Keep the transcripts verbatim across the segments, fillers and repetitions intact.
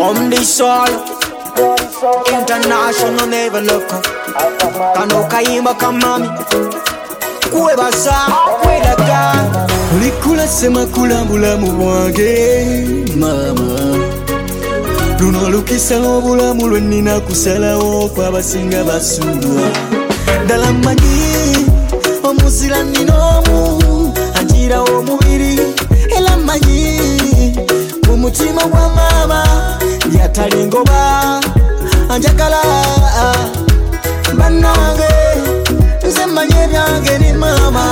On this all international never look kano kayimba kamami kwebaza kwelaga olikula sema kulambula mu bwange mama luno lukisa obulamu lwenina kusalawo kwabasinga basula ddala manyi omuzira ninomu anjira omubiri era manyi mu mutima gwa mama yatalingoba anjagala banange nze manye byange ni mama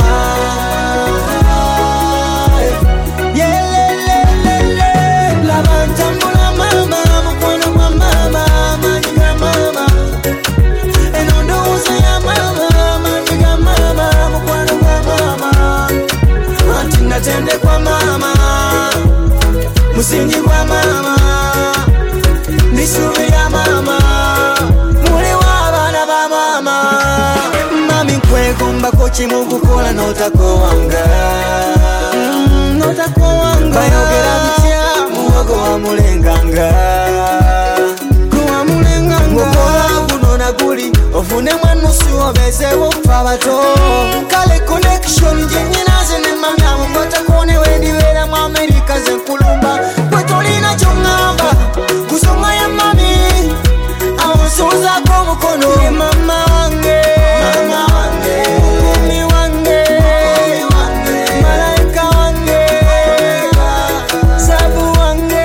yelelelele labantambula mama mukwano gwa mama manyiga mama enondowooza ya mama manyiga mama mukwano gwa mama anti natende kwa mama musingi gwa mama nisubi ya mama muli w'abaana ba mama mami nkwegombako kimu kukola n'otakowanga n'otakowanga bayogera bitya muwogo wa mulenganga kuwa mulenganga ngokola guno na guli ofunemu ennusu obeezeewo okufa bato kale connection gye nnyinaze ne mami abo ngotakone wendibeera mu Amerika ze nkulumba gwe tolina ky'oŋŋamba kusonga ya mami awonsuuzako omukono mama wange mama wange mumi wange malayika wange sabu wange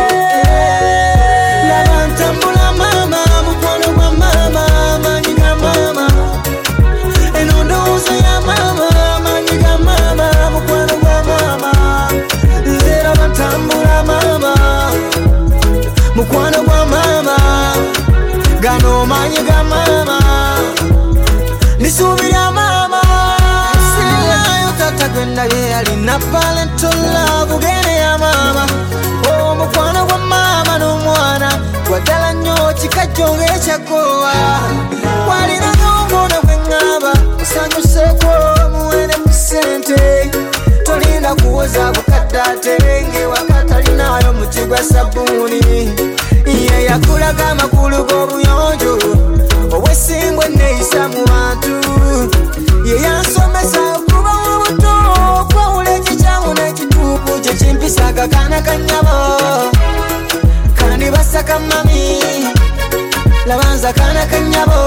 laba ntambula mama mukwano gwa mama manyiga mama eno ndowooza ya mama manyiga mama mukwano gwa mama nze laba ntambula mama mukwano gwa mama gano manyiga mama nisubira mama sinayo tata gwenda ye alina parental love gene ya mama oh mukwano gwa mama n'omwana gwadala nnyo kikajjonga ekyagowa walina n'omwana gwe ŋŋamba osanyuseko muwene ku ssente tolinda kuwoza bukadde ate ng'ewaka talinayo muti gwa sabbuuni ye yakulaga amakulu g'obuyonjo obwesingwa enneeyisa mu bantu ye yansomesa okuba mu buto okwawula ekikyamu n'ekituufu kye kimpisa akakaana kannyabo kandi basaka mami labanza kaana kannyabo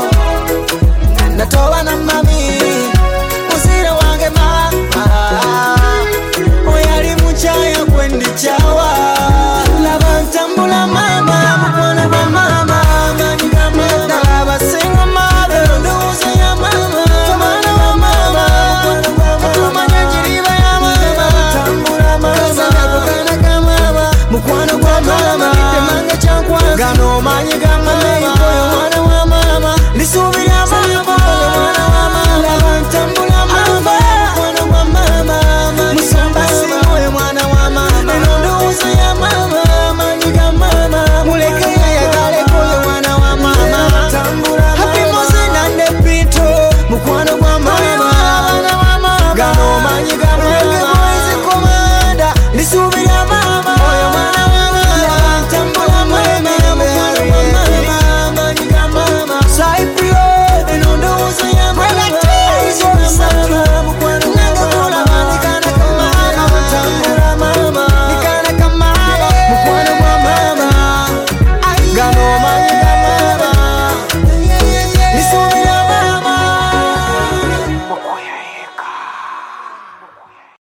natoba na mami muzira wange mama oyali mukyaya